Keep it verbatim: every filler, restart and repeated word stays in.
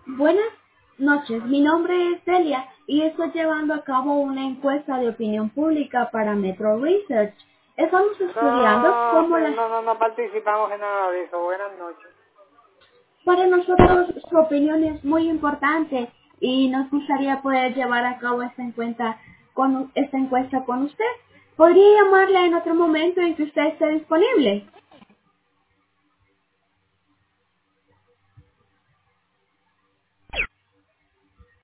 Buenas noches, mi nombre es Delia y estoy llevando a cabo una encuesta de opinión pública para Metro Research. Estamos estudiando No, cómo sí, las... no, no, no participamos en nada de eso. Buenas noches. Para nosotros su opinión es muy importante y nos gustaría poder llevar a cabo esta encuesta con, esta encuesta con usted. ¿Podría llamarla en otro momento en que usted esté disponible?